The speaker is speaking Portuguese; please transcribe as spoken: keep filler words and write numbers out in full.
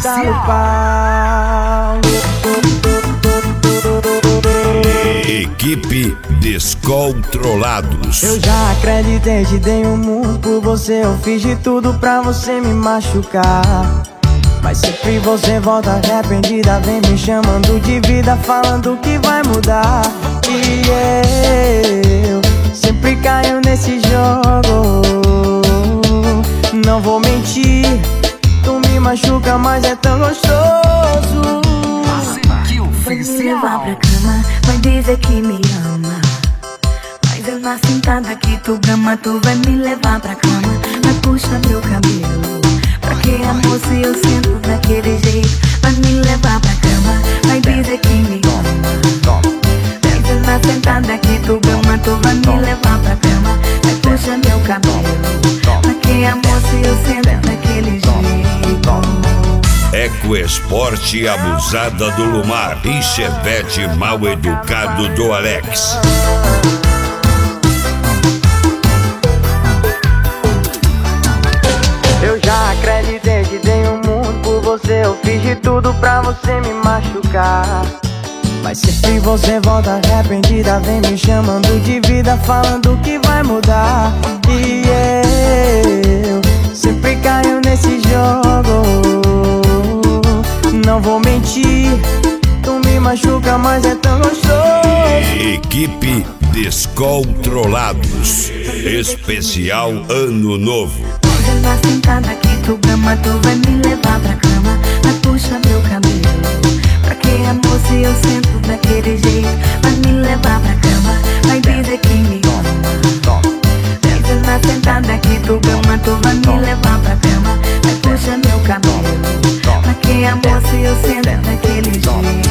oficial. Equipe Descontrolados. Eu já acreditei, te dei um mundo por você. Eu fiz de tudo pra você me machucar, mas sempre você volta arrependida. Vem me chamando de vida, falando que vai mudar. E eu sempre caio nesse jogo. Não vou mentir, tu me machuca, mas é tão gostoso. Vai me levar pra cama, vai dizer que me ama, mas eu na sentada que tu gama. Tu vai me levar pra cama, vai puxar meu cabelo. Pra que amor se eu sinto daquele jeito? Vai me levar pra cama, vai dizer que me ama, mas eu na sentada que tu gama. Tu vai me levar pra cama, vai puxar meu cabelo. Pra que amor se eu sinto daquele jeito? EcoEsport Abusada do Lumar e Chevette Mal Educado do Alex. Eu já acreditei, te dei um mundo por você. Eu fiz de tudo pra você me machucar, mas sempre você volta arrependida. Vem me chamando de vida, falando que vai mudar. E eu sempre caio nesse jogo. Não vou mentir, tu me machuca, mas é tão gostoso. Equipe Descontrolados, especial Ano Novo. Hoje na sentada que tu gama, tu vai me levar pra cama, vai puxar meu cabelo. Pra que amor se eu sinto daquele jeito? Vai me levar pra cama, vai dizer que me ama. Hoje na sentada que tu gama, tu vai me levar pra cama, vai puxar meu cabelo. Pra que amor se eu sinto daquele jeito?